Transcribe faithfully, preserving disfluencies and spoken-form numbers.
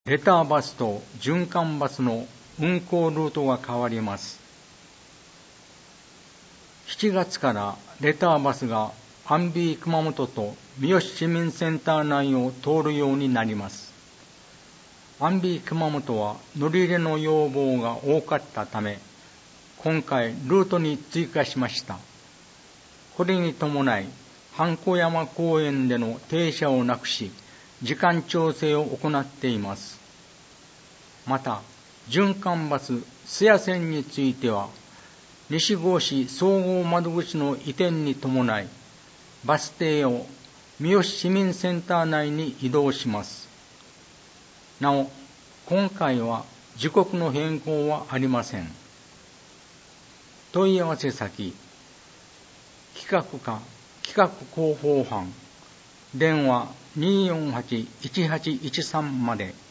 レターバスと循環バスの運行ルートが変わります。しちがつからレターバスがアンビー熊本と三好市民センター内を通るようになります。アンビー熊本は乗り入れの要望が多かったため、今回ルートに追加しました。これに伴い、半子山公園での停車をなくし、時間調整を行っています。また、循環バス津屋線については、西郷市総合窓口の移転に伴い、バス停を三好市民センター内に移動します。なお、今回は時刻の変更はありません。問い合わせ先、企画課企画広報班、電話 にーよんはち いちはちいちさん まで。